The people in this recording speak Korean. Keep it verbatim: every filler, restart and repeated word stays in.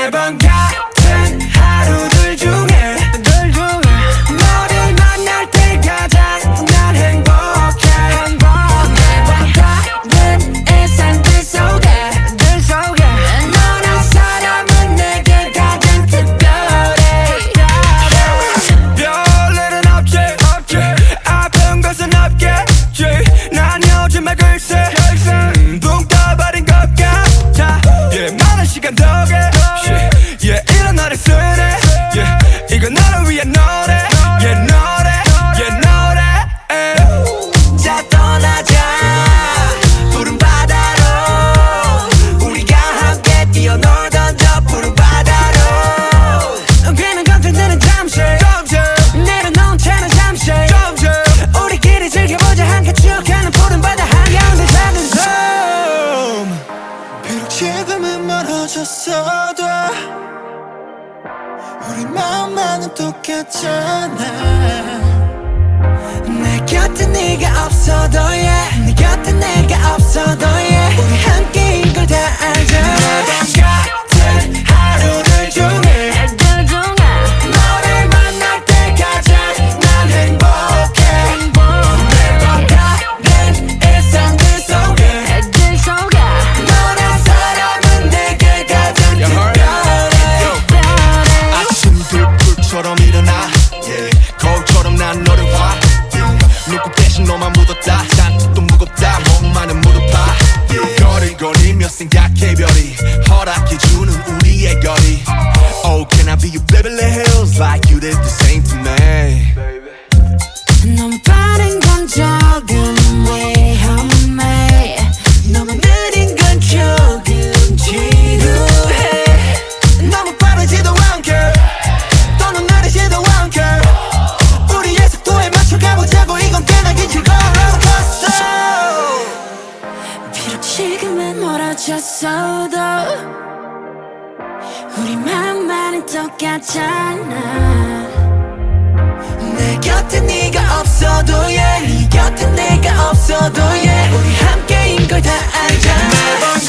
매번 같은 하루들 중에 늘 중에 너를 만날 때 가장 난 행복해 매번 다른 일상들 속에 들 속에 너란 사람은 내게 가장 특별해 별일은 없지 없지 아픈 것은 없겠지 난 요즘에 글쎄 음, 붕 떠버린 것 같아 yeah, 많은 시간 덕에 yeah, yeah, 이런 노래 쓰네 yeah, 이건 너를 위한 노래 yeah, 노래 yeah, 노래 eh. 자 떠나자 푸른 바다로 우리가 함께 뛰어놀던 저 푸른 바다로 괜한 걱정들은 잠시 내려놓은 채는 잠시 우리끼리 즐겨보자 함께 추억하는 푸른 바다 한가운데 작은 섬 비록 지금은 멀어졌어도 우리 마음만은 똑같잖아 내 곁에 네가 없어도 yeah 네 곁에 내가 없어도 yeah 우리 함께인 걸 다 알잖아 매번 같은 하루들 중에 너를 만날 때 가장 난 행복해 매번 다른 일상들 속에 너란 사람은 내게 가장 특별해 아침들 불처럼 일어나 yeah. 거울처럼 난 너를 봐 yeah. 눈곱 대신 너만 묻었다 잔뜩 무겁다 몸만은 무릎파 yeah. 거리거리며 생각해 별이 허락해주는 우리의 거리 Oh can I be your Beverly Hills like you did the same to me 너무 빠른 건 조금 위험해 너무 느린 건 조금 지루해 너무 빠르지도 않게 또는 느리지도 않게 우리의 속도에 맞춰 가보자고 이건 꽤나 긴 즐거운 롤러코스터 비록 지금은 멀어졌어도 우리 마음만은 똑같잖아 내 곁에 네가 없어도 yeah 네 곁에 내가 없어도 yeah 우리 함께인 걸 다 알잖아 매번